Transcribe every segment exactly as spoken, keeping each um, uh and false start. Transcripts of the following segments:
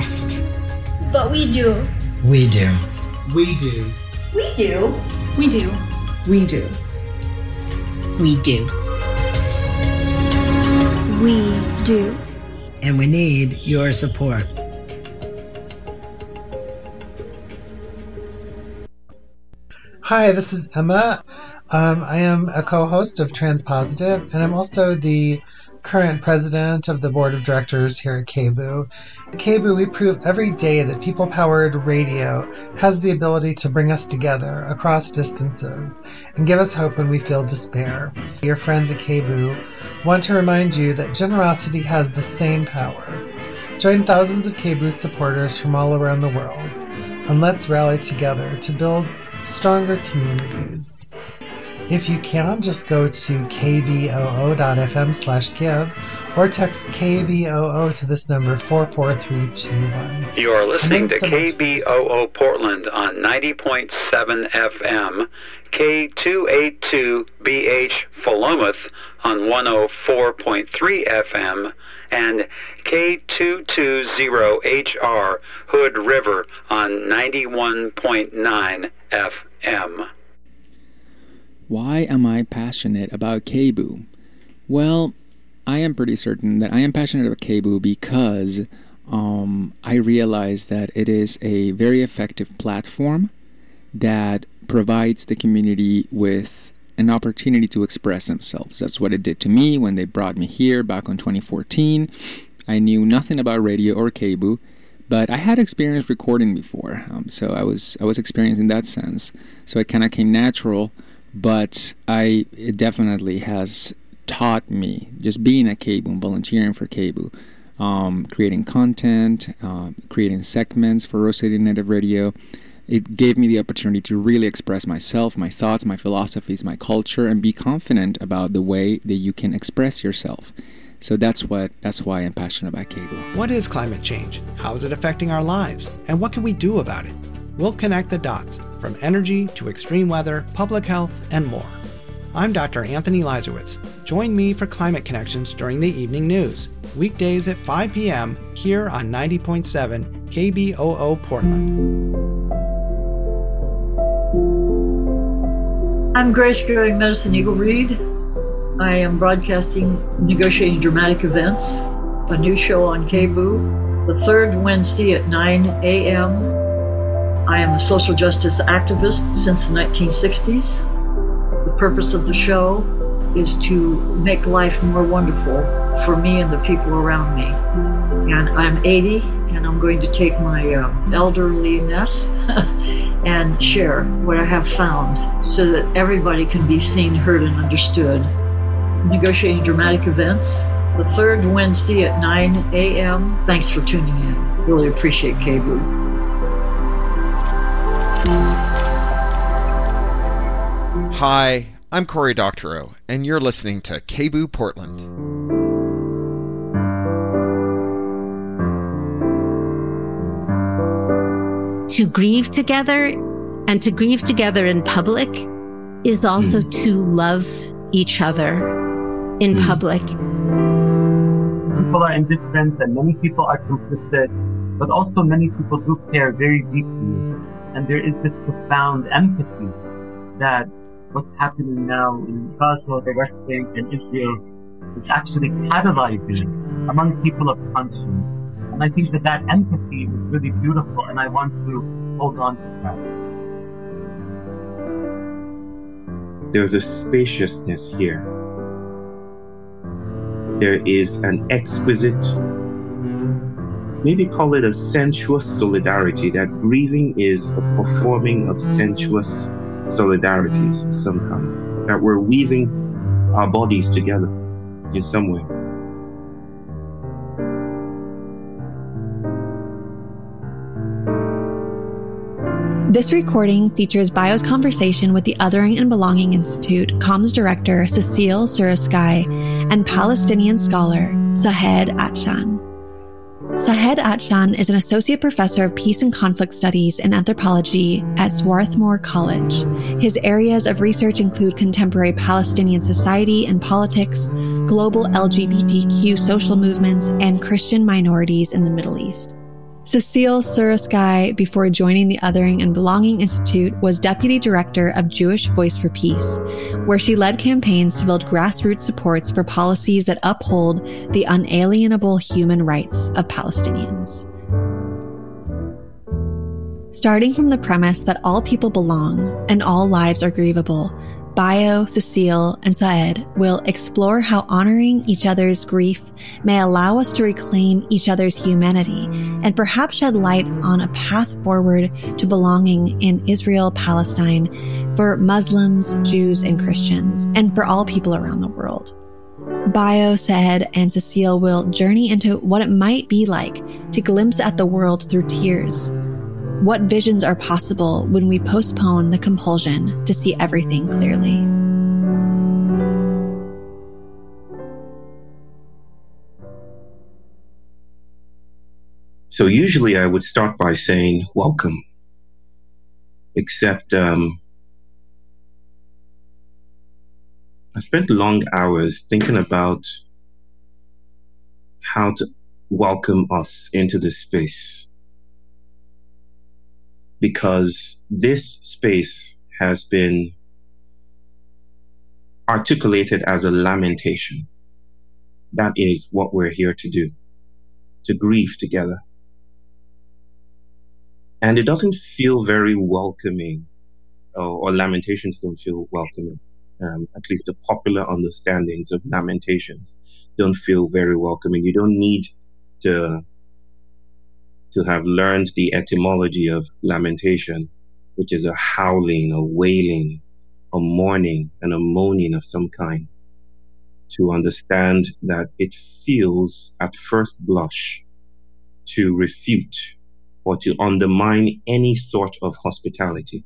exist. But we do. We do. We do. We do. We do. We do. We do. We do. And we need your support. Hi, this is Emma. Um, I am a co-host of Transpositive, and I'm also the current president of the board of directors here at K B U. At K B U, we prove every day that people-powered radio has the ability to bring us together across distances and give us hope when we feel despair. Your friends at K B U want to remind you that generosity has the same power. Join thousands of K B U supporters from all around the world, and let's rally together to build stronger communities. If you can, just go to kboo.fm slash give or text K B O O to this number four four three two one. You are listening to so K B O O Portland on ninety point seven F M, K two eighty-two B H Philomath on one oh four point three F M, and K two twenty H R Hood River on ninety-one point nine F M. Why am I passionate about K B U? Well, I am pretty certain that I am passionate about K B U because um, I realize that it is a very effective platform that provides the community with an opportunity to express themselves. That's what it did to me when they brought me here back in twenty fourteen. I knew nothing about radio or K B U, but I had experience recording before, um, so I was I was experienced in that sense. So it kind of came natural. But I it definitely has taught me, just being at K B U and volunteering for K B U, um, creating content, uh, creating segments for Rose City Native Radio. It gave me the opportunity to really express myself, my thoughts, my philosophies, my culture, and be confident about the way that you can express yourself. So that's what that's why I'm passionate about K B U. What is climate change? How is it affecting our lives? And what can we do about it? We'll connect the dots, from energy to extreme weather, public health, and more. I'm Doctor Anthony Leisowitz. Join me for Climate Connections during the evening news, weekdays at five p.m. here on ninety point seven K B O O Portland. I'm Grace Goering Medicine Eagle Reed. I am broadcasting Negotiating Dramatic Events, a new show on K B U, the third Wednesday at nine a.m. I am a social justice activist since the nineteen sixties. The purpose of the show is to make life more wonderful for me and the people around me. And I'm eighty, and I'm going to take my uh, elderliness and share what I have found so that everybody can be seen, heard, and understood. Negotiating Dramatic Events, the third Wednesday at nine a.m. Thanks for tuning in. Really appreciate K B U. Hi, I'm Cory Doctorow, and you're listening to K B U Portland. To grieve together and to grieve together in public is also mm. to love each other in mm. public. People are indifferent and many people are complicit, but also many people do care very deeply. And there is this profound empathy that what's happening now in Gaza, the West Bank, and Israel is actually catalyzing among people of conscience. And I think that that empathy is really beautiful, and I want to hold on to that. There's a spaciousness here. There is an exquisite, maybe call it a sensuous solidarity, that grieving is a performing of sensuous solidarities of some kind, that we're weaving our bodies together in some way. This recording features Bio's conversation with the Othering and Belonging Institute comms director Cecile Suraskai and Palestinian scholar Sahed Atshan. Sahed Atshan is an associate professor of peace and conflict studies and anthropology at Swarthmore College. His areas of research include contemporary Palestinian society and politics, global L G B T Q social movements, and Christian minorities in the Middle East. Cecile Suraskai, before joining the Othering and Belonging Institute, was deputy director of Jewish Voice for Peace, where she led campaigns to build grassroots supports for policies that uphold the unalienable human rights of Palestinians. Starting from the premise that all people belong and all lives are grievable, Bayo, Cecile, and Saed will explore how honoring each other's grief may allow us to reclaim each other's humanity and perhaps shed light on a path forward to belonging in Israel, Palestine, for Muslims, Jews, and Christians, and for all people around the world. Bayo, Saed, and Cecile will journey into what it might be like to glimpse at the world through tears. What visions are possible when we postpone the compulsion to see everything clearly? So usually I would start by saying, welcome. Except um, I spent long hours thinking about how to welcome us into this space. Because this space has been articulated as a lamentation. That is what we're here to do, to grieve together. And it doesn't feel very welcoming, or, or lamentations don't feel welcoming. Um, at least the popular understandings of lamentations don't feel very welcoming. You don't need to to have learned the etymology of lamentation, which is a howling, a wailing, a mourning, and a moaning of some kind, to understand that it feels at first blush to refute or to undermine any sort of hospitality.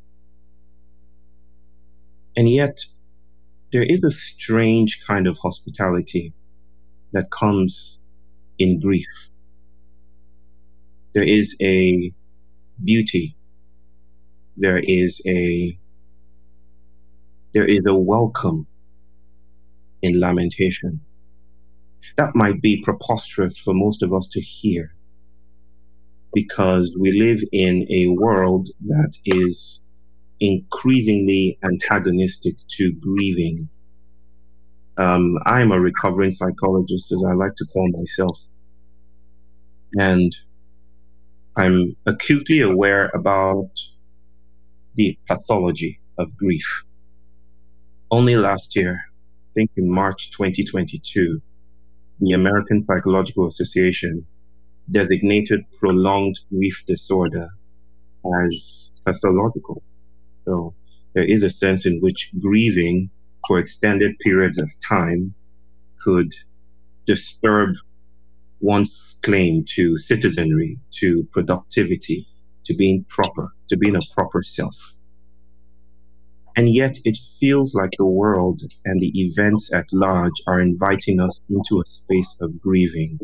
And yet, there is a strange kind of hospitality that comes in grief. There is a beauty. There is a there is a welcome in lamentation. That might be preposterous for most of us to hear, because we live in a world that is increasingly antagonistic to grieving. Um, I'm a recovering psychologist, as I like to call myself, and I'm acutely aware about the pathology of grief. Only last year, I think in March twenty twenty-two, the American Psychological Association designated prolonged grief disorder as pathological. So there is a sense in which grieving for extended periods of time could disturb one's claim to citizenry, to productivity, to being proper, to being a proper self. And yet it feels like the world and the events at large are inviting us into a space of grieving.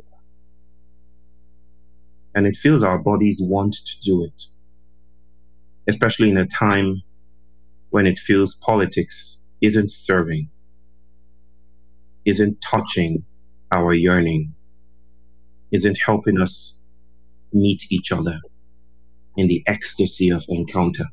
And it feels our bodies want to do it, especially in a time when it feels politics isn't serving, isn't touching our yearning, isn't helping us meet each other in the ecstasy of encounter.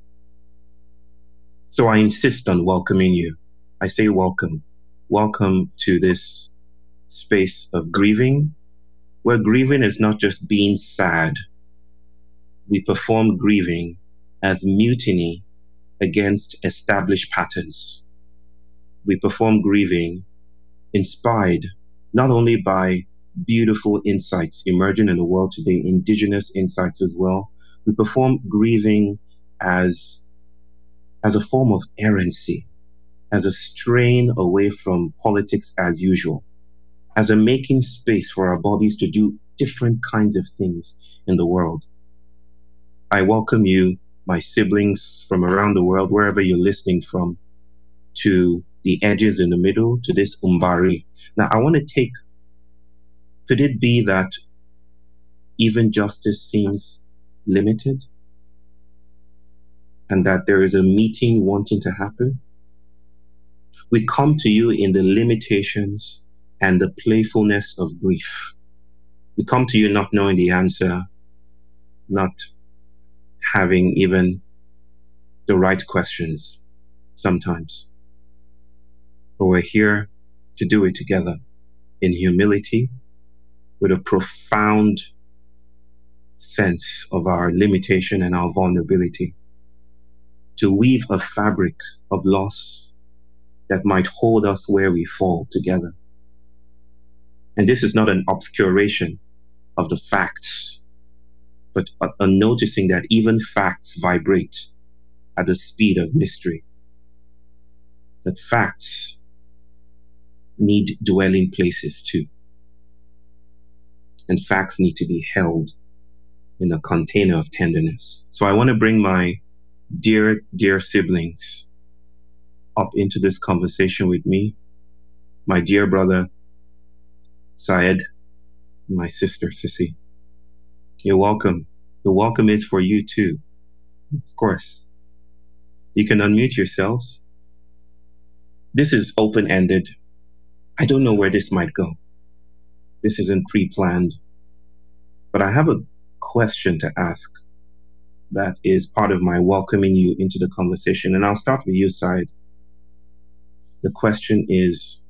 So I insist on welcoming you. I say welcome. Welcome to this space of grieving, where grieving is not just being sad. We perform grieving as mutiny against established patterns. We perform grieving inspired not only by beautiful insights emerging in the world today, indigenous insights as well. We perform grieving as, as a form of errancy, as a strain away from politics as usual, as a making space for our bodies to do different kinds of things in the world. I welcome you, my siblings from around the world, wherever you're listening from, to the edges in the middle, to this Umbari. Now, I want to take, could it be that even justice seems limited? And that there is a meeting wanting to happen? We come to you in the limitations and the playfulness of grief. We come to you not knowing the answer, not having even the right questions sometimes. But we're here to do it together in humility, with a profound sense of our limitation and our vulnerability, to weave a fabric of loss that might hold us where we fall together. And this is not an obscuration of the facts, but a, a noticing that even facts vibrate at the speed of mystery. That facts need dwelling places too. And facts need to be held in a container of tenderness. So I want to bring my dear, dear siblings up into this conversation with me. My dear brother, Syed, and my sister, Sissy. You're welcome. The welcome is for you too, of course. You can unmute yourselves. This is open-ended. I don't know where this might go. This isn't pre-planned. But I have a question to ask that is part of my welcoming you into the conversation. And I'll start with you, Syed. The question is,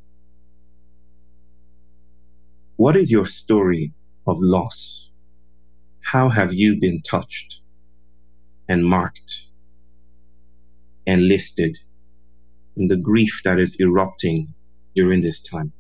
what is your story of loss? How have you been touched and marked and listed in the grief that is erupting during this time?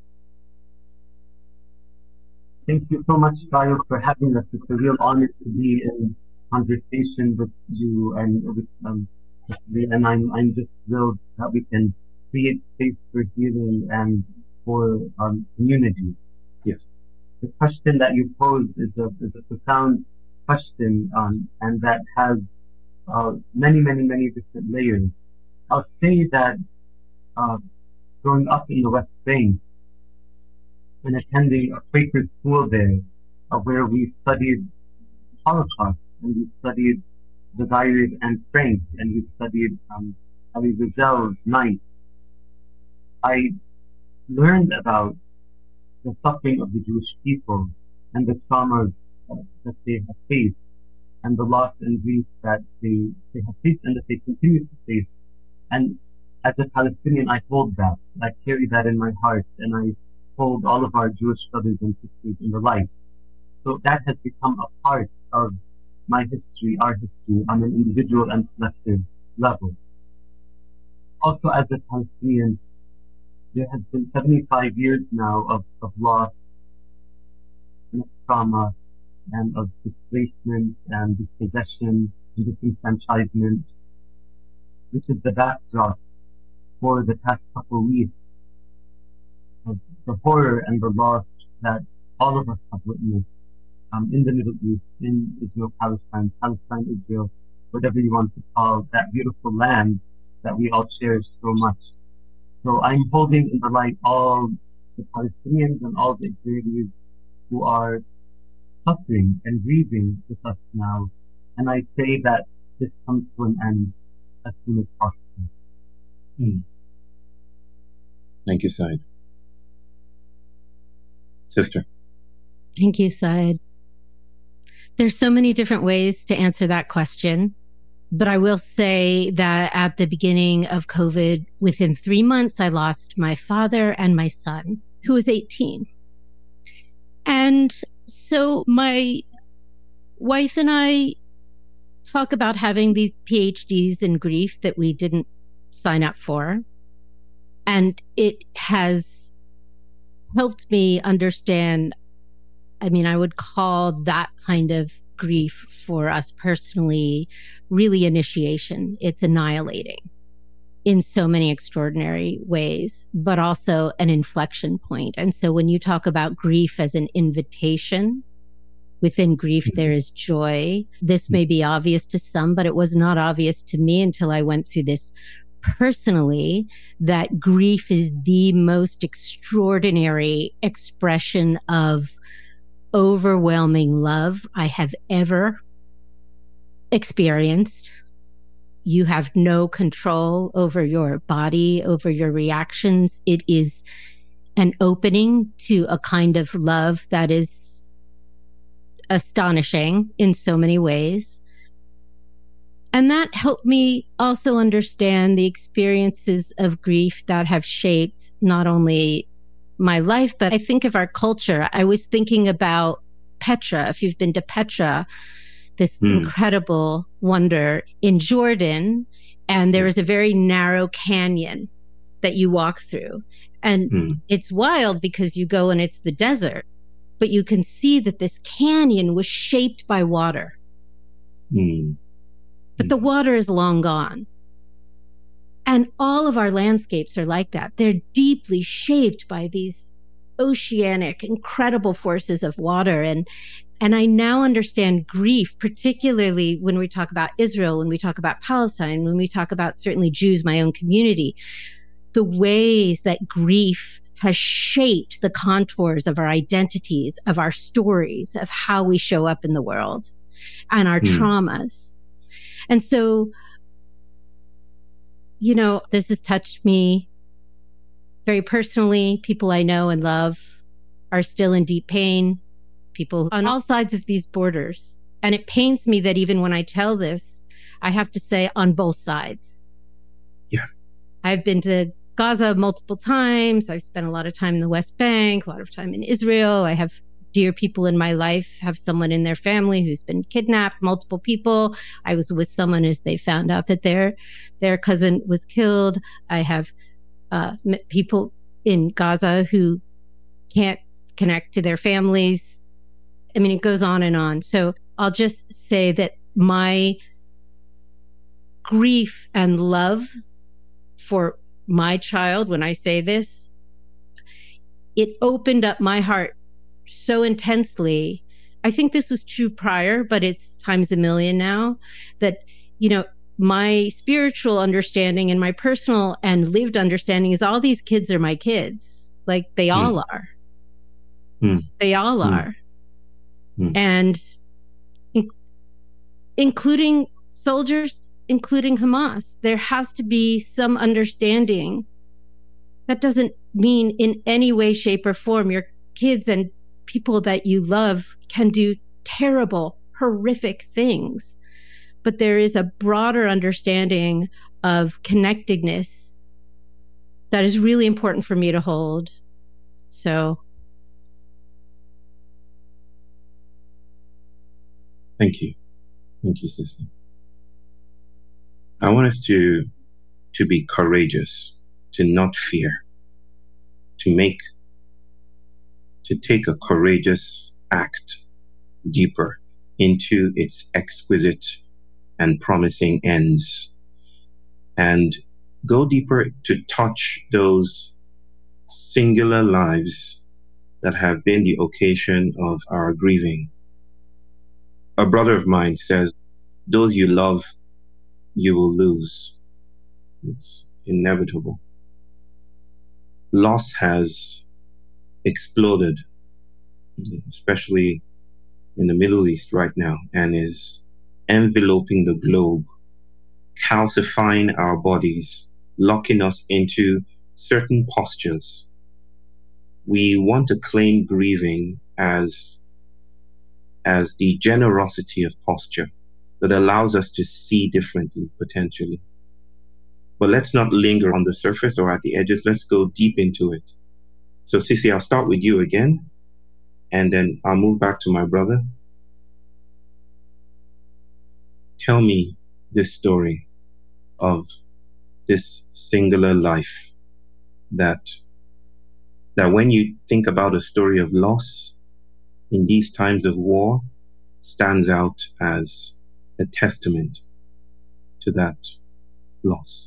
Thank you so much, Bayo, for having us. It's a real honor to be in conversation with you and with um, and I'm I'm just thrilled that we can create space for healing and for um, community. Yes. The question that you posed is a, is a profound question, um, and that has uh, many, many, many different layers. I'll say that uh, growing up in the West Bank and attending a Quaker school there, uh, where we studied Holocaust, and we studied the Diary of Anne Frank, and we studied um, Ali Rizal's Night, I learned about the suffering of the Jewish people and the traumas uh, that they have faced, and the loss and grief that they, they have faced and that they continue to face. And as a Palestinian, I hold that. I carry that in my heart, and I hold all of our Jewish brothers and sisters in the light. So that has become a part of my history, our history, on an individual and collective level. Also, as a Palestinian, there has been seventy-five years now of, of loss and of trauma and of displacement and dispossession and disenfranchisement, which is the backdrop for the past couple of weeks of the horror and the loss that all of us have witnessed um, in the Middle East, in Israel, Palestine, Palestine, Israel, whatever you want to call that beautiful land that we all cherish so much. So I'm holding in the light all the Palestinians and all the Israelis who are suffering and grieving with us now. And I say that this comes to an end as soon as possible. Hmm. Thank you, Syed. Sister. Thank you, Syed. There's so many different ways to answer that question. But I will say that at the beginning of COVID, within three months, I lost my father and my son, who was eighteen. And so my wife and I talk about having these P H Ds in grief that we didn't sign up for. And it has helped me understand, I mean, I would call that kind of grief for us personally really initiation. It's annihilating in so many extraordinary ways, but also an inflection point. And so when you talk about grief as an invitation, within grief there is joy. This may be obvious to some, but it was not obvious to me until I went through this personally, that grief is the most extraordinary expression of overwhelming love I have ever experienced. You have no control over your body, over your reactions. It is an opening to a kind of love that is astonishing in so many ways. And that helped me also understand the experiences of grief that have shaped not only my life, but I think of our culture. I was thinking about Petra. If you've been to Petra, this mm. incredible wonder in Jordan, and there is a very narrow canyon that you walk through. And mm. it's wild because you go and it's the desert, but you can see that this canyon was shaped by water. Mm. But the water is long gone. And all of our landscapes are like that. They're deeply shaped by these oceanic, incredible forces of water. And, and I now understand grief, particularly when we talk about Israel, when we talk about Palestine, when we talk about certainly Jews, my own community, the ways that grief has shaped the contours of our identities, of our stories, of how we show up in the world, and our mm. traumas. And so, you know, this has touched me very personally. People I know and love are still in deep pain, people on all sides of these borders. And it pains me that even when I tell this, I have to say on both sides. Yeah. I've been to Gaza multiple times. I've spent a lot of time in the West Bank, a lot of time in Israel. I have dear people in my life, have someone in their family who's been kidnapped, multiple people. I was with someone as they found out that their their cousin was killed. I have uh, people in Gaza who can't connect to their families. I mean, it goes on and on. So I'll just say that my grief and love for my child, when I say this, it opened up my heart so intensely. I think this was true prior, but it's times a million now, that, you know, my spiritual understanding and my personal and lived understanding is all these kids are my kids. Like they mm. all are. Mm. They all mm. are. Mm. And in- including soldiers, including Hamas, there has to be some understanding. That doesn't mean in any way, shape, or form your kids and people that you love can do terrible, horrific things. But there is a broader understanding of connectedness that is really important for me to hold. So. Thank you. Thank you, sister. I want us to, to be courageous, to not fear, to make to take a courageous act deeper into its exquisite and promising ends, and go deeper to touch those singular lives that have been the occasion of our grieving. A brother of mine says, those you love, you will lose. It's inevitable. Loss has exploded, especially in the Middle East right now, and is enveloping the globe, calcifying our bodies, locking us into certain postures. We want to claim grieving as, as the generosity of posture that allows us to see differently, potentially. But let's not linger on the surface or at the edges. Let's go deep into it. So, Sissy, I'll start with you again, and then I'll move back to my brother. Tell me this story of this singular life that, that when you think about a story of loss in these times of war, stands out as a testament to that loss.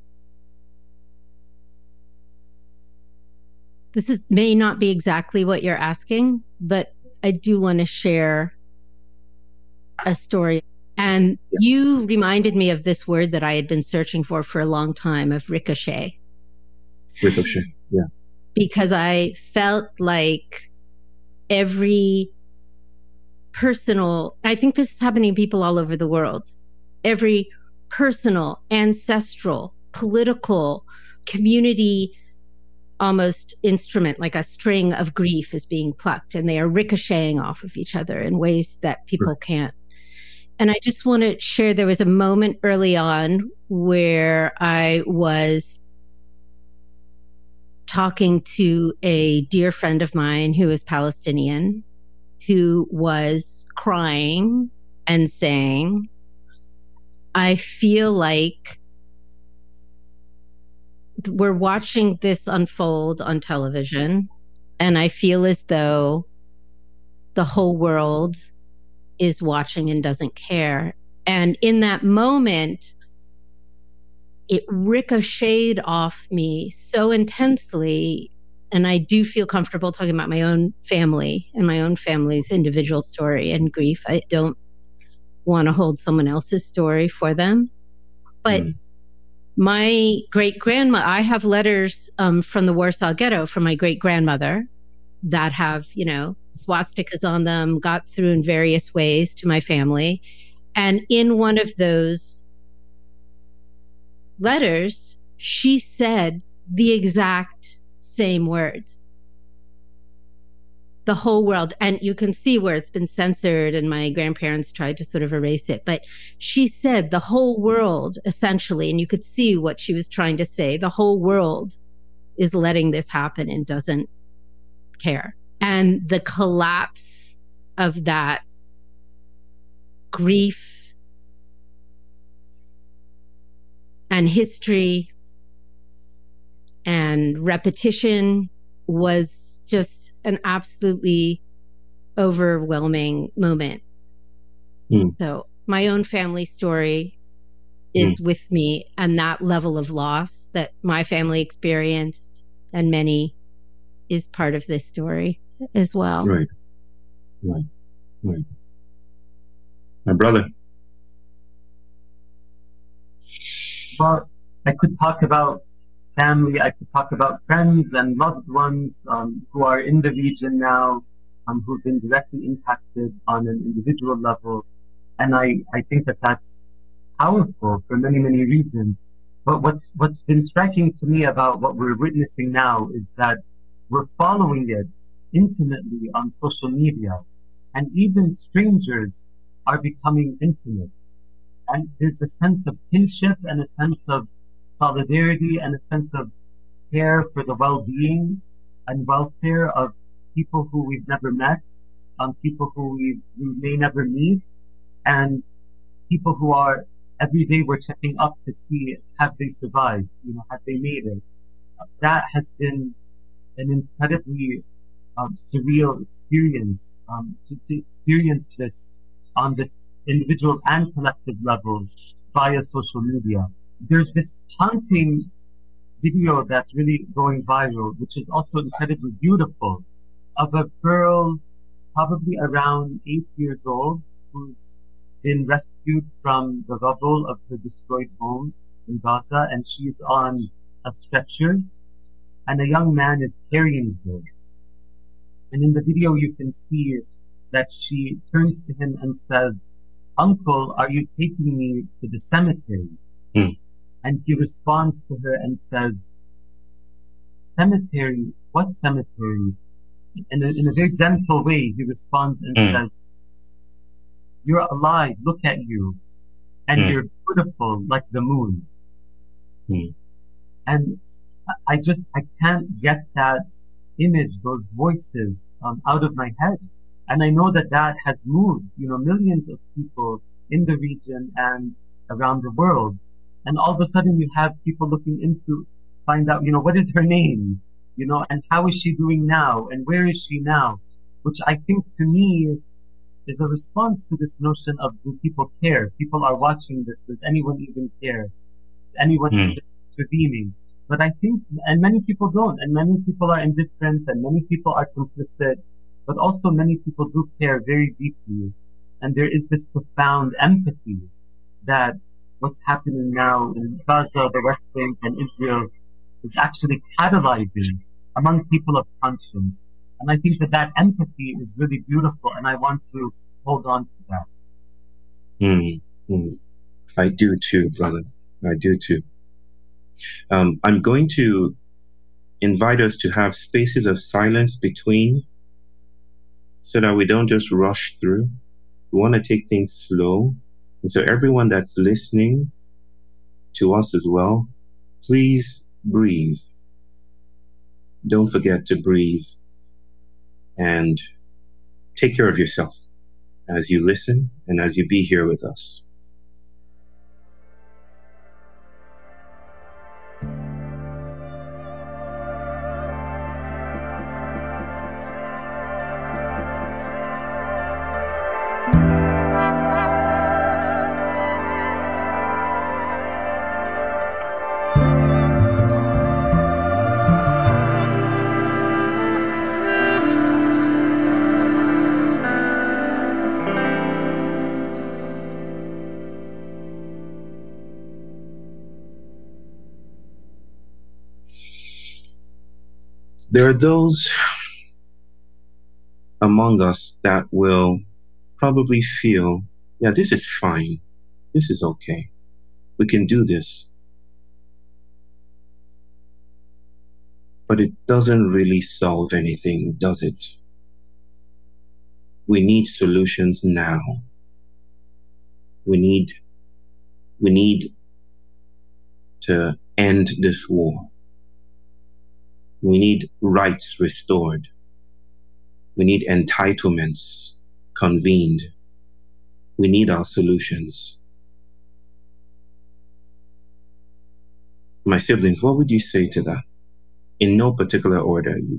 This is, may not be exactly what you're asking, but I do want to share a story. And you reminded me of this word that I had been searching for for a long time, of ricochet. Ricochet, yeah. Because I felt like every personal, I think this is happening to people all over the world, every personal, ancestral, political, community almost instrument, like a string of grief is being plucked, and they are ricocheting off of each other in ways that people Right. can't. And I just want to share, there was a moment early on where I was talking to a dear friend of mine who is Palestinian, who was crying and saying, I feel like we're watching this unfold on television, and I feel as though the whole world is watching and doesn't care. And in that moment, it ricocheted off me so intensely. And I do feel comfortable talking about my own family and my own family's individual story and grief. I don't want to hold someone else's story for them. But mm. my great grandma, I have letters um, from the Warsaw Ghetto from my great grandmother that have, you know, swastikas on them, got through in various ways to my family. And in one of those letters, she said the exact same words. The whole world. And you can see where it's been censored and my grandparents tried to sort of erase it. But she said the whole world, essentially, and you could see what she was trying to say. The whole world is letting this happen and doesn't care. And the collapse of that grief and history and repetition was just an absolutely overwhelming moment. Mm. So my own family story is mm. with me, and that level of loss that my family experienced and many is part of this story as well. Right. Right. Right. My brother. Well, I could talk about family, I could talk about friends and loved ones um, who are in the region now, um, who've been directly impacted on an individual level. And I, I think that that's powerful for many, many reasons. But what's what's been striking to me about what we're witnessing now is that we're following it intimately on social media. And even strangers are becoming intimate. And there's a sense of kinship and a sense of solidarity and a sense of care for the well-being and welfare of people who we've never met, um, people who we, we may never meet, and people who are, every day we're checking up to see, have they survived, you know, have they made it. That has been an incredibly um, surreal experience, um, to, to experience this on this individual and collective level via social media. There's this haunting video that's really going viral, which is also incredibly beautiful, of a girl probably around eight years old who's been rescued from the rubble of her destroyed home in Gaza, and she's on a stretcher, and a young man is carrying her. And in the video you can see that she turns to him and says, "Uncle, are you taking me to the cemetery?" Mm. And he responds to her and says, "Cemetery? What cemetery?" And in a very gentle way, he responds and mm. says, "You're alive, look at you. And mm. you're beautiful like the moon." Mm. And I just, I can't get that image, those voices um, out of my head. And I know that that has moved, you know, millions of people in the region and around the world. And all of a sudden you have people looking into, find out, you know, what is her name? You know, and how is she doing now? And where is she now? Which I think to me is a response to this notion of, do people care? People are watching this. Does anyone even care? Is anyone mm. intervening? But I think, and many people don't, and many people are indifferent, and many people are complicit, but also many people do care very deeply. And there is this profound empathy that what's happening now in Gaza, the West Bank, and Israel is actually catalyzing among people of conscience. And I think that that empathy is really beautiful, and I want to hold on to that. Mm, mm. I do too, brother. I do too. Um, I'm going to invite us to have spaces of silence between so that we don't just rush through. We want to take things slow. And so everyone that's listening to us as well, please breathe. Don't forget to breathe and take care of yourself as you listen and as you be here with us. There are those among us that will probably feel, yeah, this is fine. This is okay. We can do this. But it doesn't really solve anything, does it? We need solutions now. We need, we need to end this war. We need rights restored. We need entitlements convened. We need our solutions. My siblings, what would you say to that? In no particular order. You,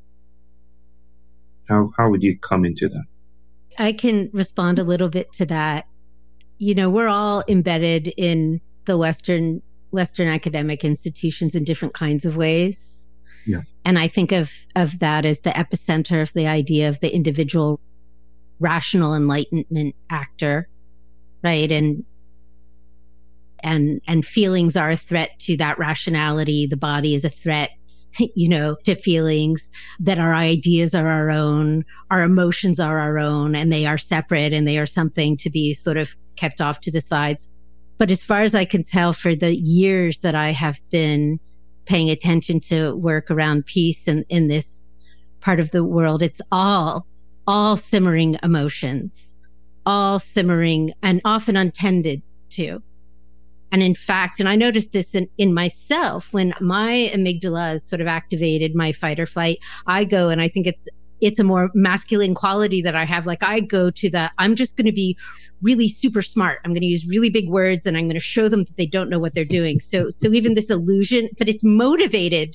how, how would you come into that? I can respond a little bit to that. You know, we're all embedded in the Western Western academic institutions in different kinds of ways. Yeah. And I think of, of that as the epicenter of the idea of the individual rational enlightenment actor, right? And and and feelings are a threat to that rationality. The body is a threat, you know, to feelings, that our ideas are our own, our emotions are our own, and they are separate and they are something to be sort of kept off to the sides. But as far as I can tell, for the years that I have been paying attention to work around peace in, in this part of the world, it's all, all simmering emotions, all simmering and often untended too. And in fact, and I noticed this in, in myself, when my amygdala is sort of activated, my fight or flight, I go, and I think it's it's a more masculine quality that I have. Like I go to the, I'm just going to be really super smart. I'm going to use really big words and I'm going to show them that they don't know what they're doing. So, so even this illusion, but it's motivated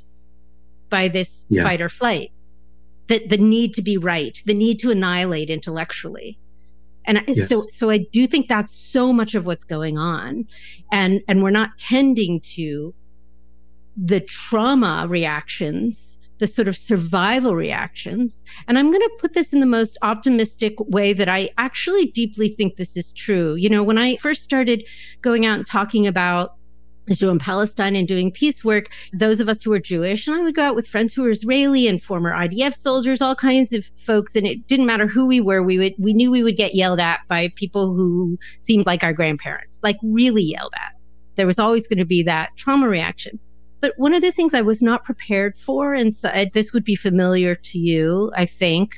by this yeah. fight or flight, the, the need to be right, the need to annihilate intellectually. And yes. so, so I do think that's so much of what's going on. And, and we're not tending to the trauma reactions, the sort of survival reactions. And I'm going to put this in the most optimistic way that I actually deeply think this is true. You know, when I first started going out and talking about Israel and Palestine and doing peace work, those of us who were Jewish, and I would go out with friends who were Israeli and former I D F soldiers, all kinds of folks, and it didn't matter who we were, we would we knew we would get yelled at by people who seemed like our grandparents, like really yelled at. There was always going to be that trauma reaction. But one of the things I was not prepared for, and so this would be familiar to you, I think,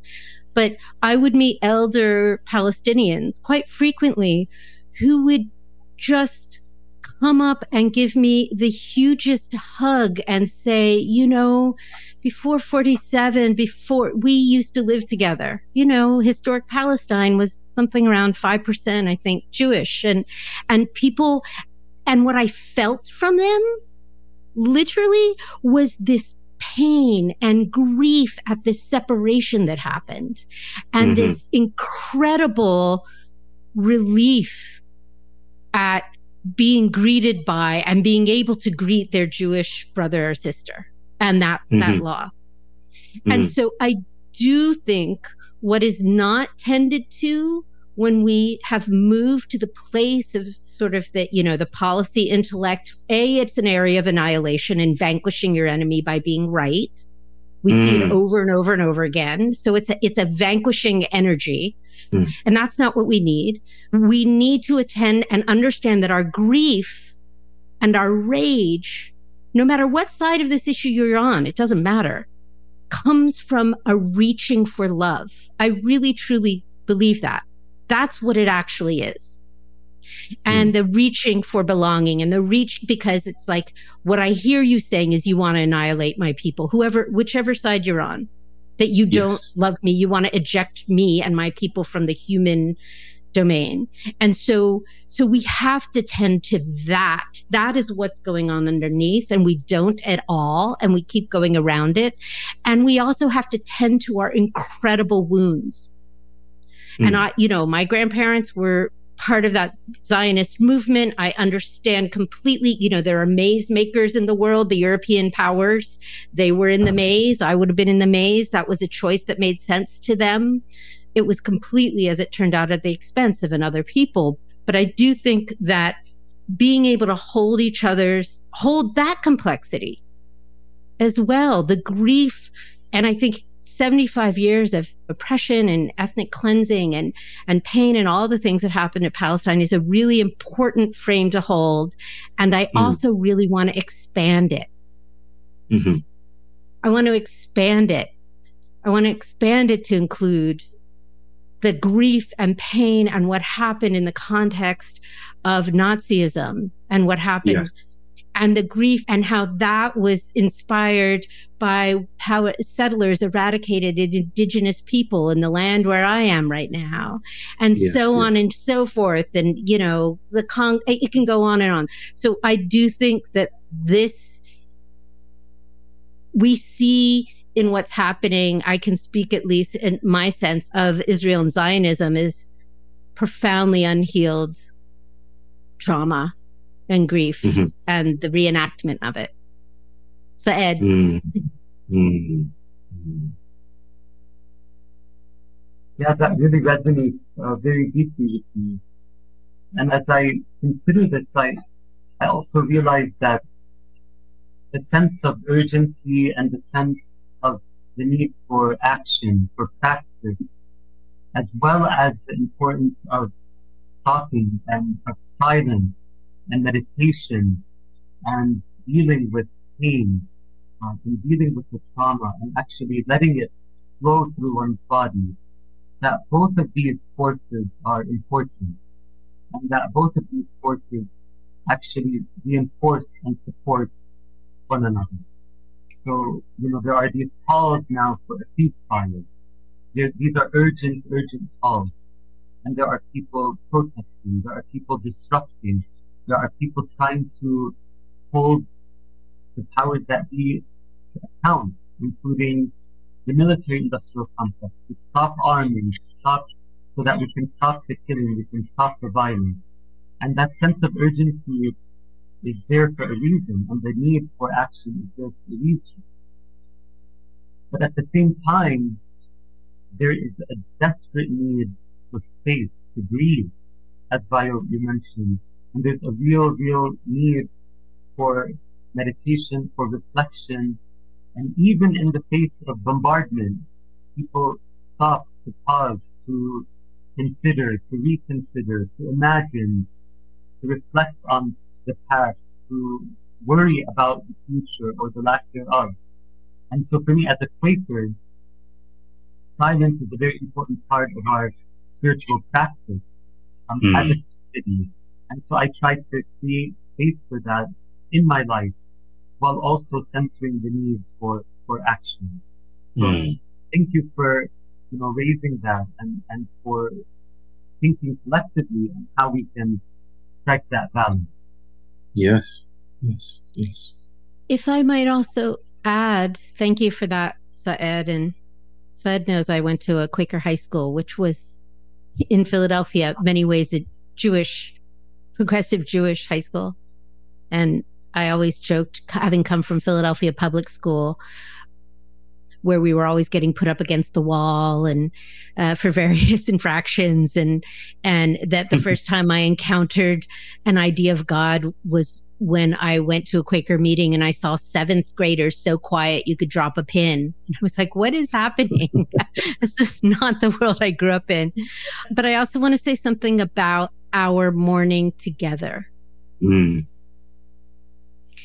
but I would meet elder Palestinians quite frequently who would just come up and give me the hugest hug and say, you know, before forty-seven, before we used to live together, you know, historic Palestine was something around five percent, I think, Jewish. And, and people, and what I felt from them literally was this pain and grief at this separation that happened, and mm-hmm. this incredible relief at being greeted by and being able to greet their Jewish brother or sister, and that mm-hmm. that loss. Mm-hmm. And so I do think what is not tended to when we have moved to the place of sort of the, you know, the policy intellect, A, it's an area of annihilation and vanquishing your enemy by being right. We mm. see it over and over and over again. So it's a, it's a vanquishing energy. Mm. And that's not what we need. We need to attend and understand that our grief and our rage no matter what side of this issue you're on, it doesn't matter, comes from a reaching for love. I really, truly believe that. That's what it actually is. And the reaching for belonging and the reach, because it's like what I hear you saying is you want to annihilate my people, whoever, whichever side you're on, that you don't yes. love me. You want to eject me and my people from the human domain. And so, so we have to tend to that. That is what's going on underneath, and we don't at all. And we keep going around it. And we also have to tend to our incredible wounds. Mm. And I, you know, my grandparents were part of that Zionist movement. I understand completely, you know, there are maze makers in the world, the European powers. They were in the maze. I would have been in the maze. That was a choice that made sense to them. It was completely, as it turned out, at the expense of another people. But I do think that being able to hold each other's, hold that complexity as well, the grief. And I think seventy-five years of oppression and ethnic cleansing and, and pain and all the things that happened in Palestine is a really important frame to hold. And I mm. also really want to expand it. Mm-hmm. I want to expand it. I want to expand it to include the grief and pain and what happened in the context of Nazism and what happened yes. and the grief and how that was inspired by how settlers eradicated indigenous people in the land where I am right now, and yes, so yes. on and so forth. And, you know, the con- it can go on and on. So I do think that this, we see in what's happening, I can speak at least in my sense of Israel and Zionism, is profoundly unhealed trauma and grief mm-hmm. and the reenactment of it. Saed. Mm-hmm. Mm-hmm. Yeah, that really resonates uh, very deeply with me. And as I consider this, I, I also realize that the sense of urgency and the sense of the need for action, for practice, as well as the importance of talking and of silence and meditation and dealing with pain uh, and dealing with the trauma and actually letting it flow through one's body, that both of these forces are important and that both of these forces actually reinforce and support one another. So, you know, there are these calls now for a ceasefire. There, these are urgent, urgent calls. And there are people protesting. There are people disrupting. There are people trying to hold the powers that be to account, including the military-industrial complex, to stop arming, stop so that we can stop the killing, we can stop the violence. And that sense of urgency is there for a reason, and the need for action is there for a reason. But at the same time, there is a desperate need for space to breathe, as Bayo, you mentioned. And there's a real, real need for meditation, for reflection. And even in the face of bombardment, people stop to pause, to consider, to reconsider, to imagine, to reflect on the past, to worry about the future or the lack thereof. And so for me as a Quaker, silence is a very important part of our spiritual practice um, mm. as a community. And so I try to create space for that in my life while also centering the need for, for action. So mm. thank you for, you know, raising that and, and for thinking collectively on how we can strike that balance. Yes, yes, yes. If I might also add, thank you for that, Saed. And Saed knows I went to a Quaker high school, which was in Philadelphia, in many ways a Jewish, progressive Jewish high school. And I always joked, having come from Philadelphia public school, where we were always getting put up against the wall and uh, for various infractions, and and that the first time I encountered an idea of God was when I went to a Quaker meeting and I saw seventh graders so quiet you could drop a pin. And I was like, what is happening? This is not the world I grew up in. But I also want to say something about our mourning together. Mm.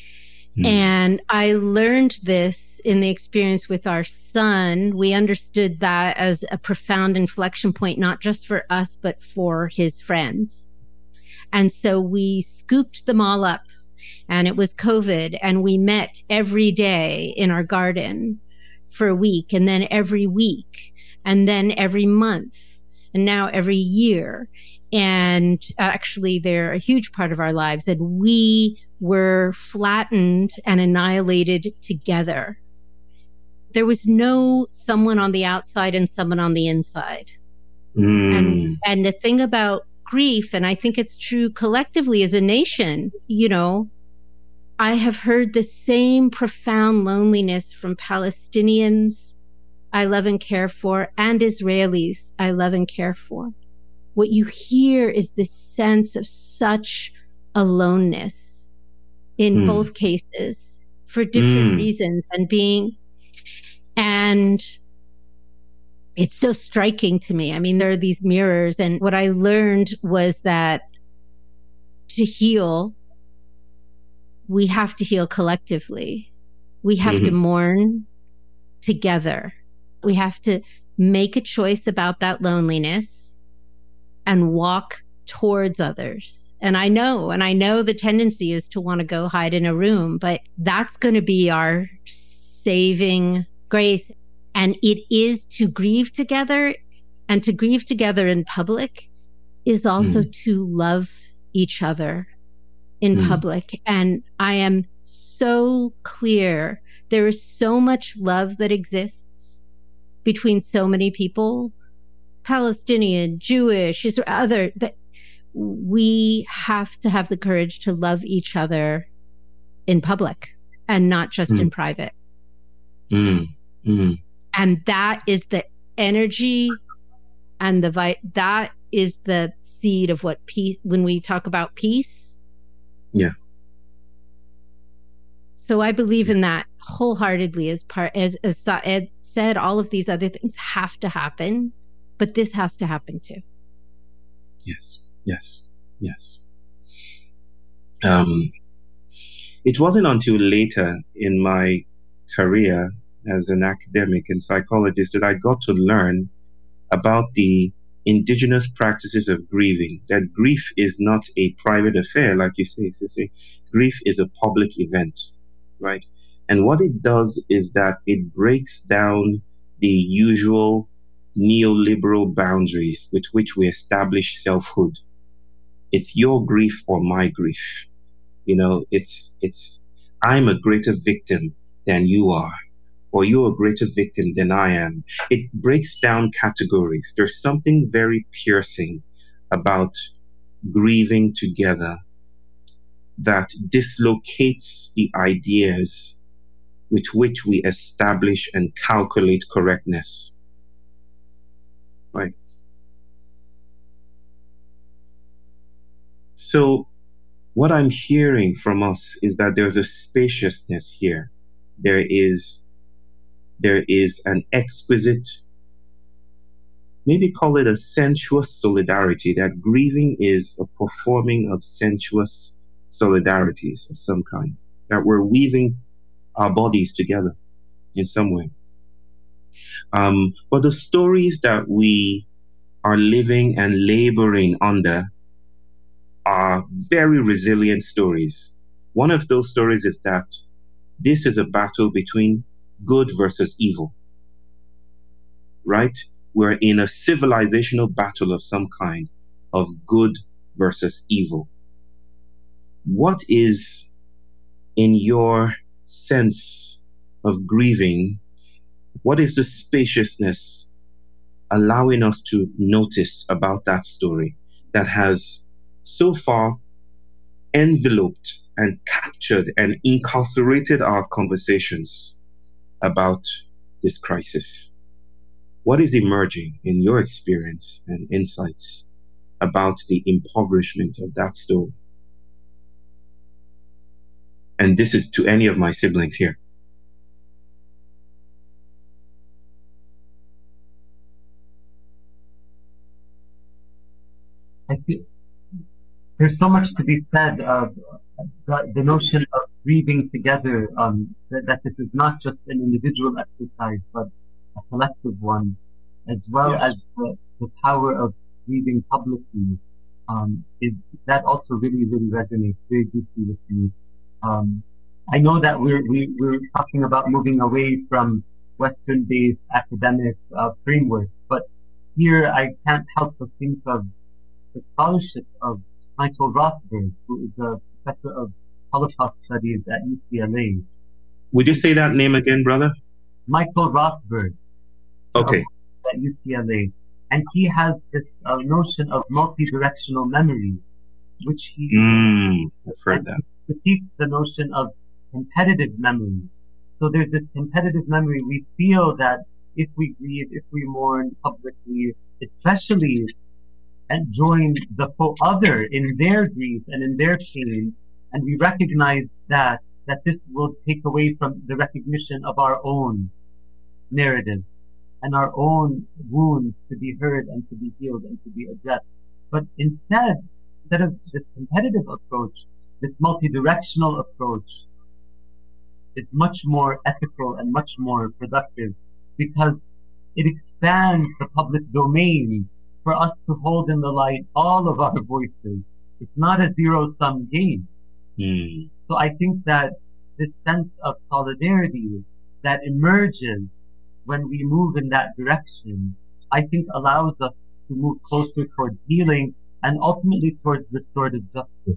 Mm. And I learned this in the experience with our son. We understood that as a profound inflection point, not just for us, but for his friends. And so we scooped them all up, and it was COVID, and we met every day in our garden for a week, and then every week, and then every month, and now every year. And actually, they're a huge part of our lives, and we were flattened and annihilated together. There was no someone on the outside and someone on the inside. Mm. And, and the thing about grief, and I think it's true collectively as a nation, you know, I have heard the same profound loneliness from Palestinians I love and care for, and Israelis I love and care for. What you hear is this sense of such aloneness in mm. both cases for different mm. reasons, and being, and it's so striking to me. I mean, there are these mirrors, and what I learned was that to heal, we have to heal collectively. We have mm-hmm. to mourn together. We have to make a choice about that loneliness and walk towards others. And I know, and I know the tendency is to want to go hide in a room, but that's going to be our saving grace. And it is to grieve together, and to grieve together in public is also mm. to love each other in mm. public. And I am so clear, there is so much love that exists between so many people, Palestinian, Jewish, Israel, other, that we have to have the courage to love each other in public and not just mm. in private. Mm. Mm. And that is the energy and the vi- that is the seed of what peace, when we talk about peace. Yeah. So I believe in that wholeheartedly. As part, as, as Ed said, all of these other things have to happen, but this has to happen too. Yes, yes, yes. Um, it wasn't until later in my career as an academic and psychologist that I got to learn about the indigenous practices of grieving, that grief is not a private affair, like you say, Sissy. Grief is a public event, right? And what it does is that it breaks down the usual neoliberal boundaries with which we establish selfhood. It's your grief or my grief. You know, it's, it's, I'm a greater victim than you are, or you're a greater victim than I am. It breaks down categories. There's something very piercing about grieving together that dislocates the ideas with which we establish and calculate correctness. Right? So what I'm hearing from us is that there's a spaciousness here. There is There is an exquisite, maybe call it a sensuous solidarity, that grieving is a performing of sensuous solidarities of some kind, that we're weaving our bodies together in some way. Um, but the stories that we are living and laboring under are very resilient stories. One of those stories is that this is a battle between good versus evil, right? We're in a civilizational battle of some kind, of good versus evil. What is, in your sense of grieving, what is the spaciousness allowing us to notice about that story that has so far enveloped and captured and incarcerated our conversations about this crisis? What is emerging in your experience and insights about the impoverishment of that story? And this is to any of my siblings here. I think there's so much to be said of the, the notion of grieving together, um, that, that this is not just an individual exercise, but a collective one, as well Yes. as the, the power of grieving publicly. Um, is, that also really, really resonates very deeply with me. Um, I know that we're, we, we're talking about moving away from Western-based academic uh, frameworks, but here I can't help but think of the scholarship of Michael Rothberg, who is a professor of Holocaust studies at U C L A. Would you say that name again, brother? Michael Rothberg. Okay. At U C L A. And he has this uh, notion of multi-directional memory, which he Mm, I've heard that. critiques the notion of competitive memory. So there's this competitive memory. We feel that if we grieve, if we mourn publicly, especially and join the full other in their grief and in their pain, and we recognize that that this will take away from the recognition of our own narrative and our own wounds to be heard and to be healed and to be addressed. But instead, instead of this competitive approach, this multi-directional approach is much more ethical and much more productive, because it expands the public domain for us to hold in the light all of our voices. It's not a zero-sum game. Mm. So I think that this sense of solidarity that emerges when we move in that direction, I think allows us to move closer towards healing and ultimately towards restorative justice.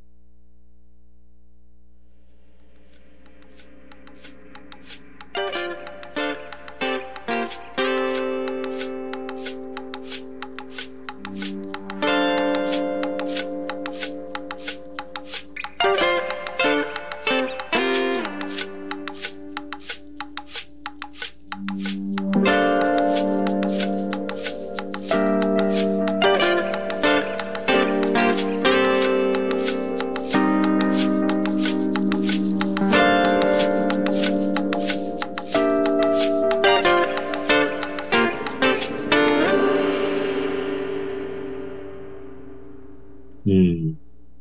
Mm.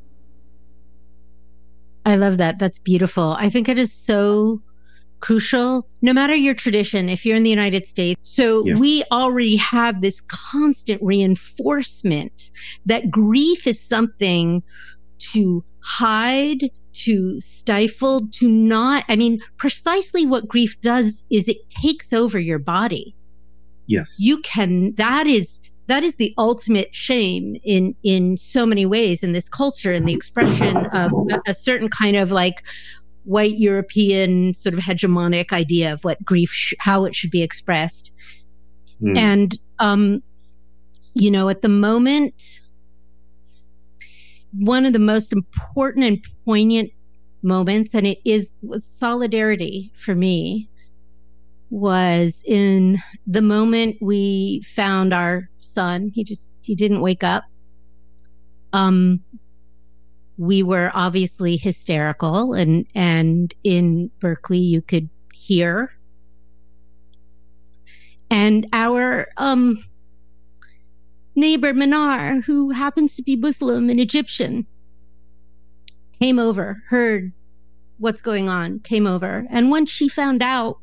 I love that. That's beautiful. I think it is so crucial, no matter your tradition, if you're in the United States. So Yeah. we already have this constant reinforcement that grief is something to hide, to stifle, to not, I mean, precisely what grief does is it takes over your body. Yes. You can, that is, that is the ultimate shame in, in so many ways in this culture, and the expression of a, a certain kind of like white European sort of hegemonic idea of what grief, sh- how it should be expressed. Mm. And, um, you know, at the moment, one of the most important and poignant moments, and it is was solidarity for me, was in the moment we found our son. He just, he didn't wake up. Um, we were obviously hysterical, and, and in Berkeley you could hear. And our, um, neighbor Manar, who happens to be Muslim and Egyptian, came over, heard what's going on, came over. And once she found out,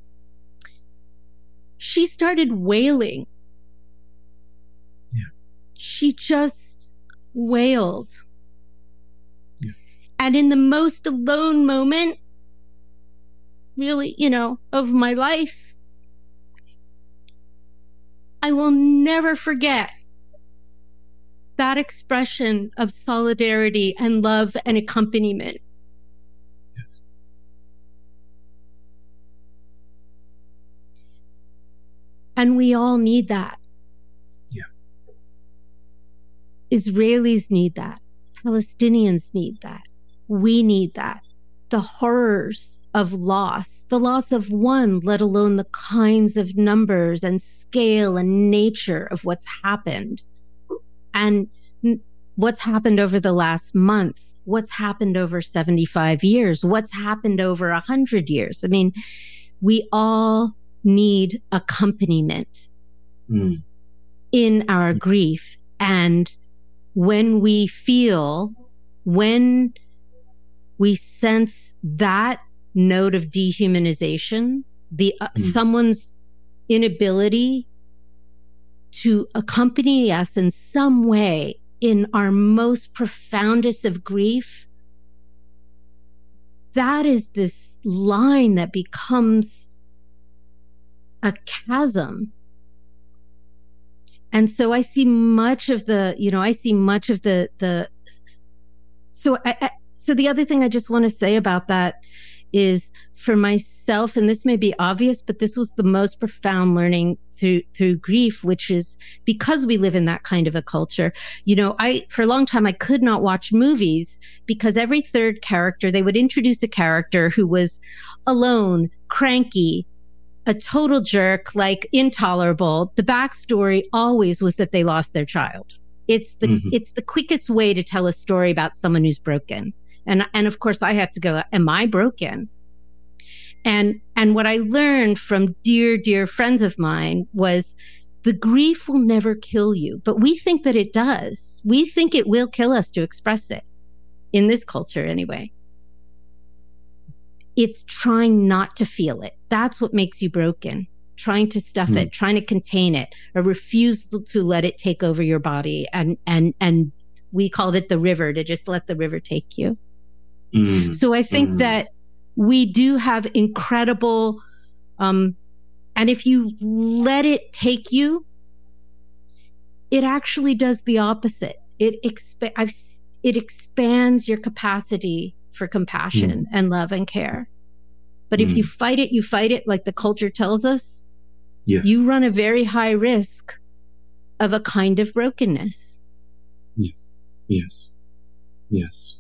she started wailing. Yeah. She just wailed. Yeah. And in the most alone moment, really, you know, of my life, I will never forget that expression of solidarity and love and accompaniment. Yes. And we all need that. Yeah. Israelis need that. Palestinians need that. We need that. The horrors of loss, the loss of one, let alone the kinds of numbers and scale and nature of what's happened. And what's happened over the last month, what's happened over seventy-five years, what's happened over one hundred years. I mean, we all need accompaniment Mm. in our grief. And when we feel, when we sense that note of dehumanization, the uh, mm. someone's inability to accompany us in some way in our most profoundest of grief. That is this line that becomes a chasm. And so I see much of the, you know, I see much of the, the, so I, I so the other thing I just want to say about that is, for myself, and this may be obvious, but this was the most profound learning through through grief, which is because we live in that kind of a culture. You know, I for a long time I could not watch movies because every third character, they would introduce a character who was alone, cranky, a total jerk, like intolerable. The backstory always was that they lost their child. It's the mm-hmm. it's the quickest way to tell a story about someone who's broken. And and of course I have to go, am I broken? And and what I learned from dear, dear friends of mine was the grief will never kill you, but we think that it does. We think it will kill us to express it, in this culture anyway. It's trying not to feel it. That's what makes you broken. Trying to stuff mm. it, trying to contain it, a refusal to let it take over your body. And and and we called it the river, to just let the river take you. Mm. So I think mm. that we do have incredible, um, and if you let it take you, it actually does the opposite. It exp- I've, it expands your capacity for compassion mm. and love and care. But mm. if you fight it, you fight it like the culture tells us, yes. you run a very high risk of a kind of brokenness. Yes, yes, yes.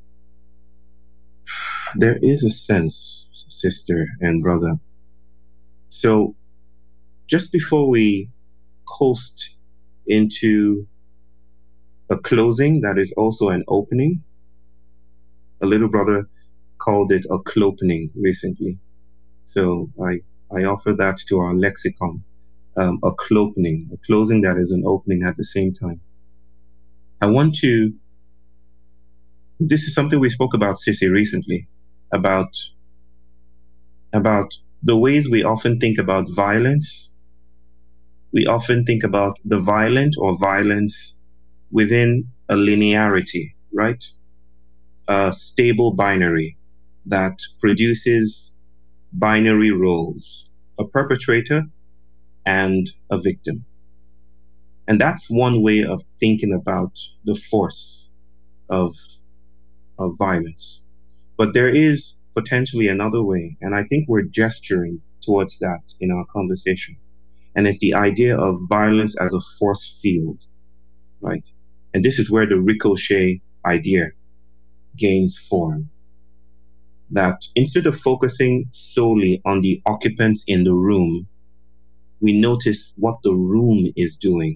There is a sense, sister and brother. So just before we coast into a closing that is also an opening, a little brother called it a clopening recently. So I, I offer that to our lexicon, um, a clopening, a closing that is an opening at the same time. I want to, this is something we spoke about, Sissy, recently. About, about the ways we often think about violence. We often think about the violent or violence within a linearity, right? A stable binary that produces binary roles, a perpetrator and a victim. And that's one way of thinking about the force of, of violence. But there is potentially another way, and I think we're gesturing towards that in our conversation. And it's the idea of violence as a force field, right? And this is where the ricochet idea gains form. That instead of focusing solely on the occupants in the room, we notice what the room is doing.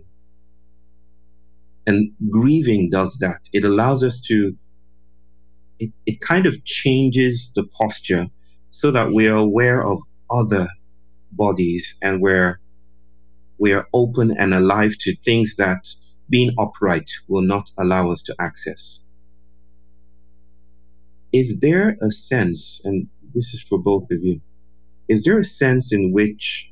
And grieving does that. It allows us to It, it kind of changes the posture so that we are aware of other bodies and we're, we are open and alive to things that being upright will not allow us to access. Is there a sense, and this is for both of you, is there a sense in which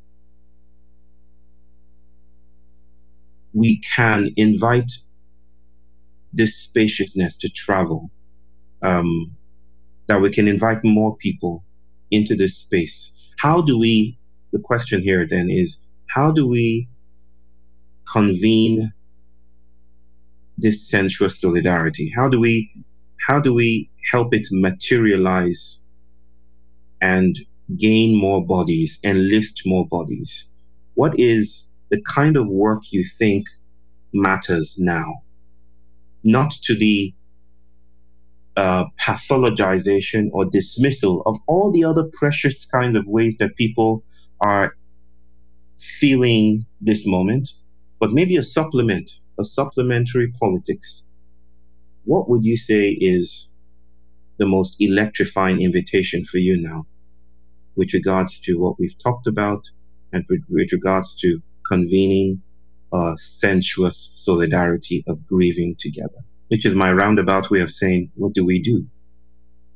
we can invite this spaciousness to travel? Um, that we can invite more people into this space. How do we, the question here then is, how do we convene this sensuous solidarity? How do we, how do we help it materialize and gain more bodies, enlist more bodies? What is the kind of work you think matters now? Not to the Uh, pathologization or dismissal of all the other precious kinds of ways that people are feeling this moment, but maybe a supplement, a supplementary politics. What would you say is the most electrifying invitation for you now with regards to what we've talked about and with, with regards to convening a sensuous solidarity of grieving together? Which is my roundabout way of saying, what do we do?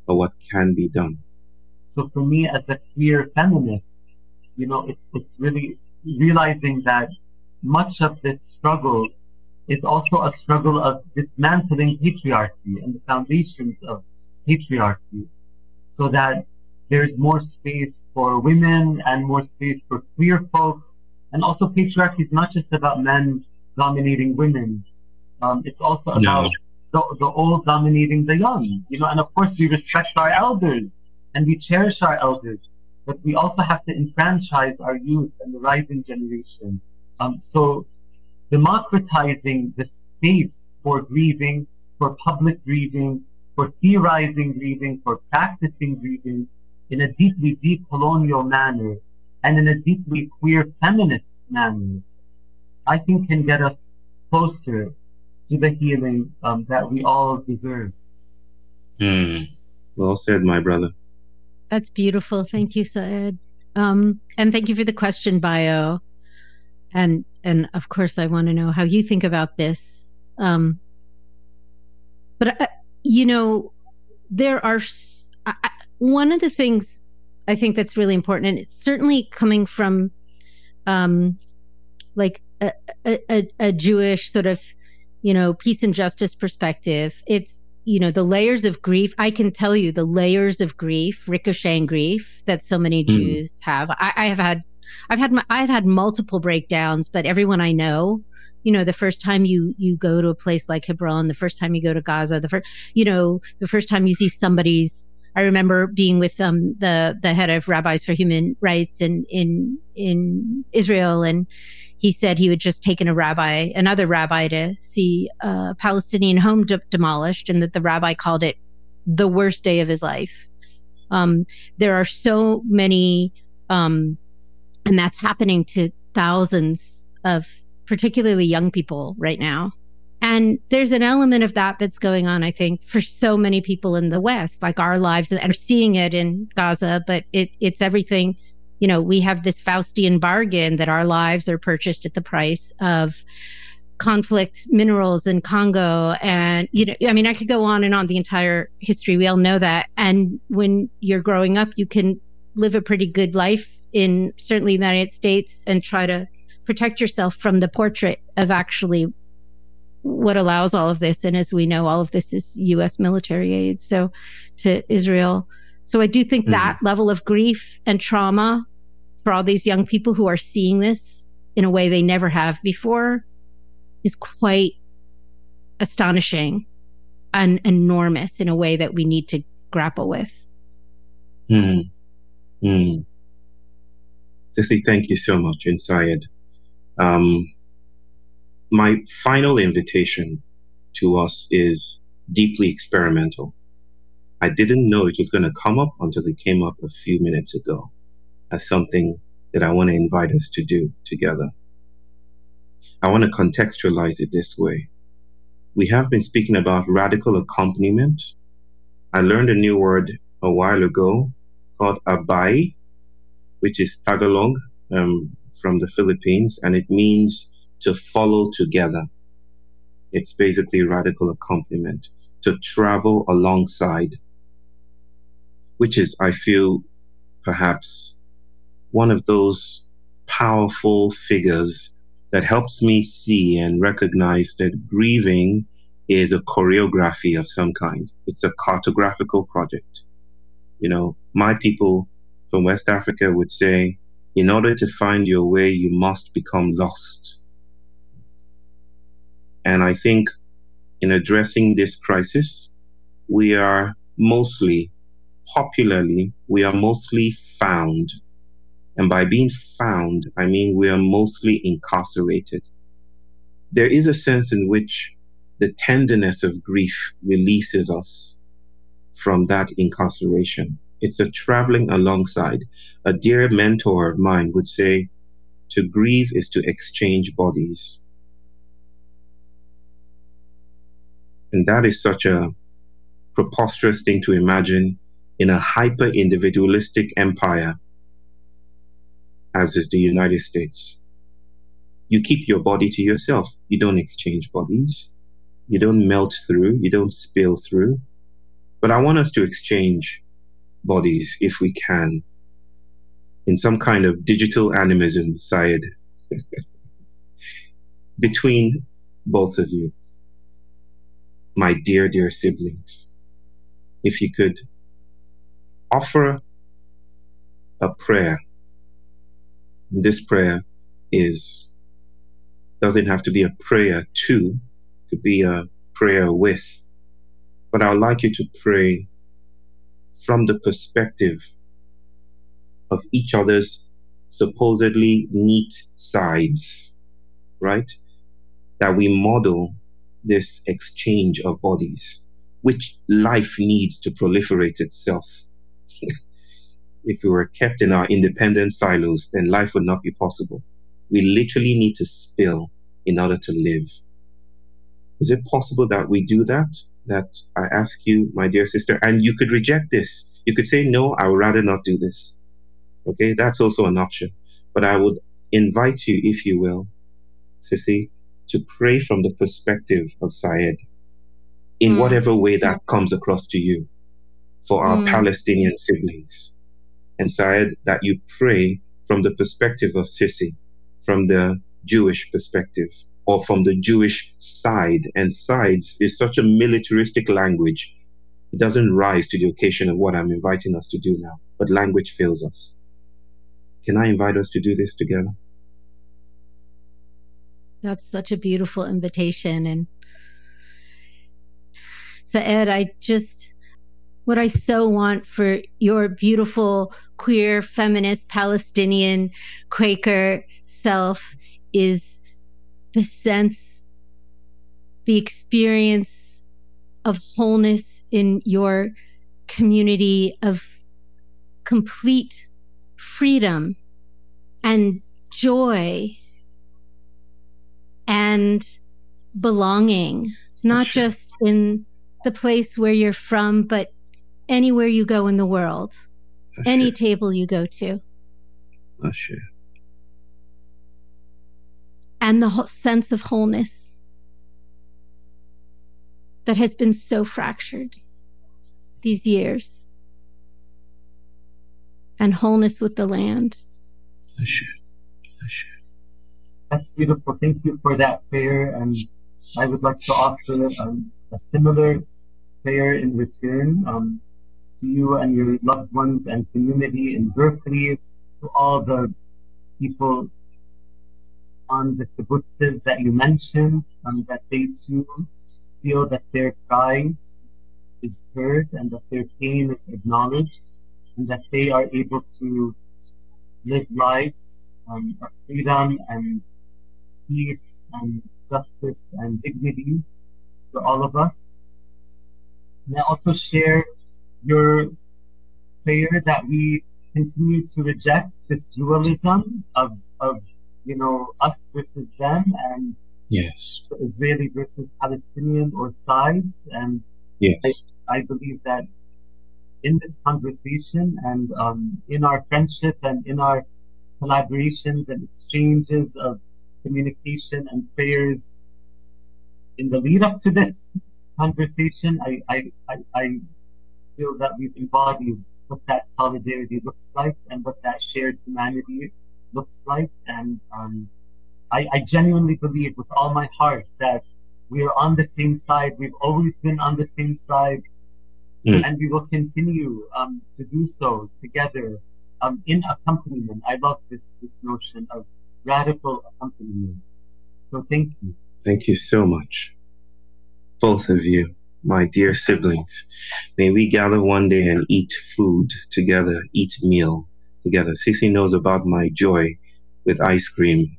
or what can be done. So for me, as a queer feminist, you know, it's, it's really realizing that much of this struggle is also a struggle of dismantling patriarchy and the foundations of patriarchy, so that there's more space for women and more space for queer folks. And also patriarchy is not just about men dominating women. Um, it's also about No. the, the old dominating the young, you know, and of course we respect our elders and we cherish our elders, but we also have to enfranchise our youth and the rising generation. Um, so democratizing the space for grieving, for public grieving, for theorizing grieving, for practicing grieving in a deeply decolonial manner and in a deeply queer feminist manner, I think can get us closer to the healing um, that we all deserve. Hmm. Well said, my brother. That's beautiful. Thank you, Saed. Um, and thank you for the question, Bio. And and of course, I want to know how you think about this. Um, but, uh, you know, there are s- I, I, one of the things I think that's really important, and it's certainly coming from um, like a, a, a Jewish sort of, you know, peace and justice perspective. It's, you know, the layers of grief. I can tell you the layers of grief, ricocheting grief that so many Mm. Jews have. I, I have had, I've had, my, I've had multiple breakdowns, but everyone I know, you know, the first time you, you go to a place like Hebron, the first time you go to Gaza, the first, you know, the first time you see somebody's, I remember being with um, the, the head of Rabbis for Human Rights in, in, in Israel. And he said he had just taken a rabbi, another rabbi, to see a Palestinian home de- demolished, and that the rabbi called it the worst day of his life. Um, there are so many, um, and that's happening to thousands of particularly young people right now. And there's an element of that that's going on, I think, for so many people in the West, like our lives, and are seeing it in Gaza, but it, it's everything. You know, we have this Faustian bargain that our lives are purchased at the price of conflict minerals in Congo. And, you know, I mean, I could go on and on the entire history. We all know that. And when you're growing up, you can live a pretty good life in certainly the United States and try to protect yourself from the portrait of actually what allows all of this. And as we know, all of this is U S military aid so to Israel. So I do think mm. that level of grief and trauma for all these young people who are seeing this in a way they never have before is quite astonishing and enormous in a way that we need to grapple with. Hmm. Hmm. Cissy, thank you so much, and Syed. Um, my final invitation to us is deeply experimental. I didn't know it was going to come up until it came up a few minutes ago as something that I want to invite us to do together. I want to contextualize it this way. We have been speaking about radical accompaniment. I learned a new word a while ago called abai, which is Tagalog um, from the Philippines, and it means to follow together. It's basically radical accompaniment, to travel alongside, which is, I feel, perhaps one of those powerful figures that helps me see and recognize that grieving is a choreography of some kind. It's a cartographical project. You know, my people from West Africa would say, in order to find your way, you must become lost. And I think in addressing this crisis, we are mostly, popularly, we are mostly found. And by being found, I mean we are mostly incarcerated. There is a sense in which the tenderness of grief releases us from that incarceration. It's a traveling alongside. A dear mentor of mine would say, to grieve is to exchange bodies. And that is such a preposterous thing to imagine in a hyper-individualistic empire as is the United States. You keep your body to yourself. You don't exchange bodies. You don't melt through. You don't spill through. But I want us to exchange bodies, if we can, in some kind of digital animism, Syed, between both of you, my dear, dear siblings. If you could offer a prayer. This prayer is doesn't have to be a prayer to, it could be a prayer with. But I would like you to pray from the perspective of each other's supposedly neat sides, right? That we model this exchange of bodies, which life needs to proliferate itself. If we were kept in our independent silos, then life would not be possible. We literally need to spill in order to live. Is it possible that we do that? That I ask you, my dear sister, and you could reject this. You could say, no, I would rather not do this. Okay, that's also an option. But I would invite you, if you will, Sissy, to pray from the perspective of Syed, in mm. whatever way that comes across to you, for our mm. Palestinian siblings. And Syed, that you pray from the perspective of Sissy, from the Jewish perspective, or from the Jewish side. And sides is such a militaristic language. It doesn't rise to the occasion of what I'm inviting us to do now, but language fails us. Can I invite us to do this together? That's such a beautiful invitation. And Syed, I just, what I so want for your beautiful, queer, feminist, Palestinian, Quaker self is the sense, the experience of wholeness in your community, of complete freedom and joy and belonging, not sure. just in the place where you're from, but anywhere you go in the world, For any sure. table you go to. For sure. And the whole sense of wholeness that has been so fractured these years. And wholeness with the land. For sure. For sure. That's beautiful. Thank you for that prayer. And I would like to offer um, a similar prayer in return um, to you and your loved ones and community in Berkeley, to all the people on the kibbutzes that you mentioned, um, that they too feel that their cry is heard and that their pain is acknowledged, and that they are able to live lives um, of freedom and peace and justice and dignity for all of us. And I also share your prayer that we continue to reject this dualism of, of you know, us versus them, and yes, Israeli versus Palestinian or sides. And yes, I, I believe that in this conversation and um, in our friendship and in our collaborations and exchanges of communication and prayers in the lead up to this conversation, I, I, I, I feel that we've embodied what that solidarity looks like and what that shared humanity looks like. And um, I, I genuinely believe with all my heart that we are on the same side. We've always been on the same side. Mm. And we will continue um, to do so together um, in accompaniment. I love this this notion of radical accompaniment. So thank you. Thank you so much, both of you, my dear siblings. May we gather one day and eat food together, eat meal together. Sissy knows about my joy with ice cream.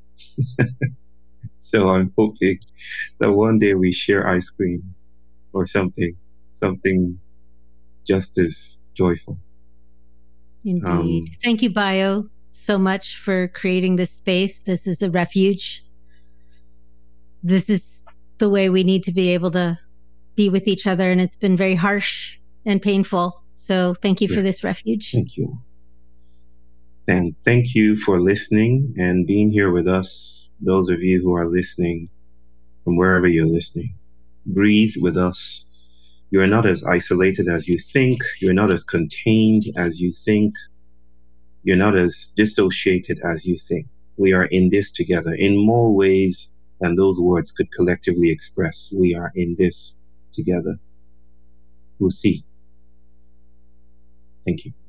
So I'm hoping that one day we share ice cream or something, something just as joyful. Indeed. Um, Thank you, Bio, so much for creating this space. This is a refuge. This is the way we need to be able to be with each other, and it's been very harsh and painful. So thank you yeah. for this refuge. Thank you. And thank you for listening and being here with us, those of you who are listening from wherever you're listening. Breathe with us You're not as isolated as you think. You're not as contained as you think. You're not as dissociated as you think. We are in this together in more ways than those words could collectively express. We are in this together. We'll see. Thank you.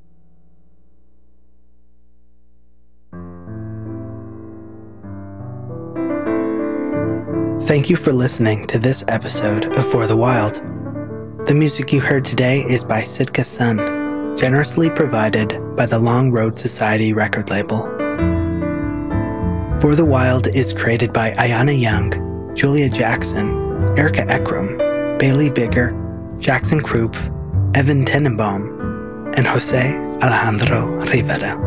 Thank you for listening to this episode of For the Wild. The music you heard today is by Sitka Sun, generously provided by the Long Road Society record label. For the Wild is created by Ayana Young, Julia Jackson, Erica Ekram, Bailey Bigger, Jackson Krupp, Evan Tenenbaum, and Jose Alejandro Rivera.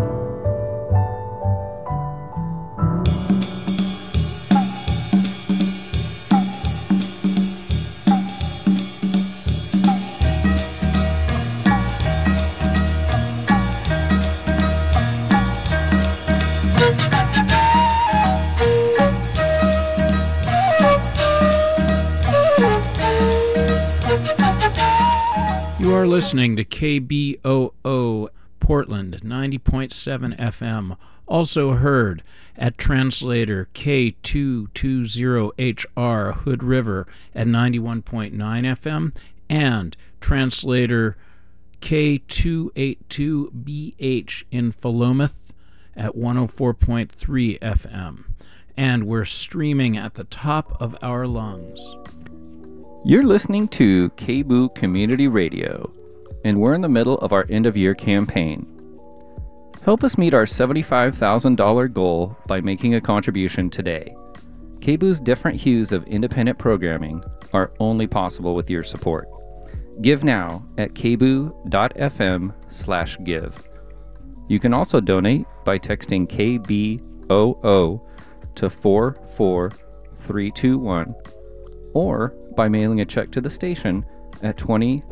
You are listening to K B O O Portland ninety point seven F M, also heard at translator K two twenty H R Hood River at ninety-one point nine F M and translator K two eighty-two B H in Philomath at one oh four point three F M. And we're streaming at the top of our lungs. You're listening to K B O O Community Radio, and we're in the middle of our end-of-year campaign. Help us meet our seventy-five thousand dollars goal by making a contribution today. K B O O's different hues of independent programming are only possible with your support. Give now at kboo.fm slash give. You can also donate by texting K B O O to four four three two one or by mailing a check to the station at twenty